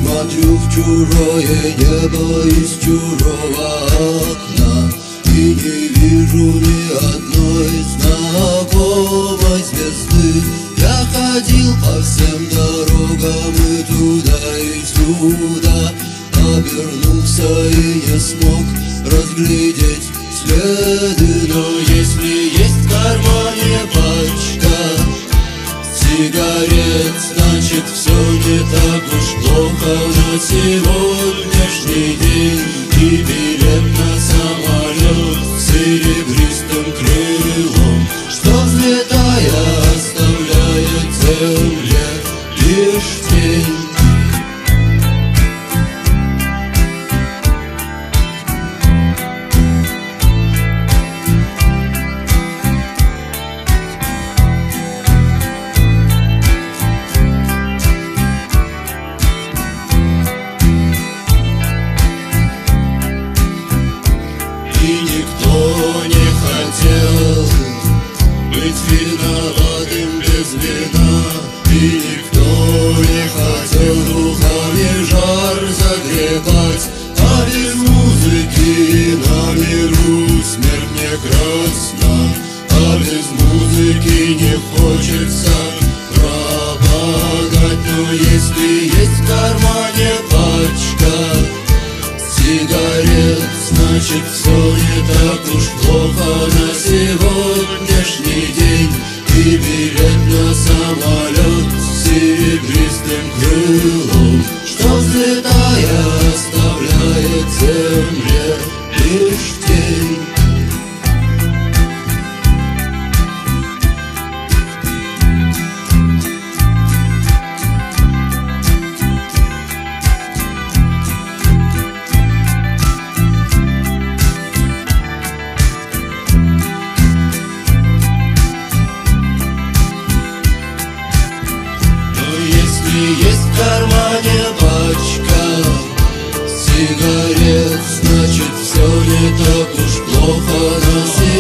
Смотрю в чужое небо из чужого окна и не вижу ни одной знакомой звезды. Я ходил по всем дорогам и туда, и сюда, обернулся и не смог разглядеть следы. Но если есть в кармане пачка сигарет, значит все не так уж плохо на сегодняшний день. И билет на самолет с серебристым крылом, что взлетая оставляет земле лишь тень. И никто не хотел быть виноватым без вина, и никто не хотел духами жар загребать. А без музыки на миру смерть не красна, а без музыки не хочется пропадать. Но если есть в кармане пачка сигарет, значит все не так уж плохо на сегодняшний день. И билет на самолет с серебристым крылом, что взлетая оставляет земле лишь тень. Есть в кармане пачка сигарет, значит все не так уж плохо на сегодня.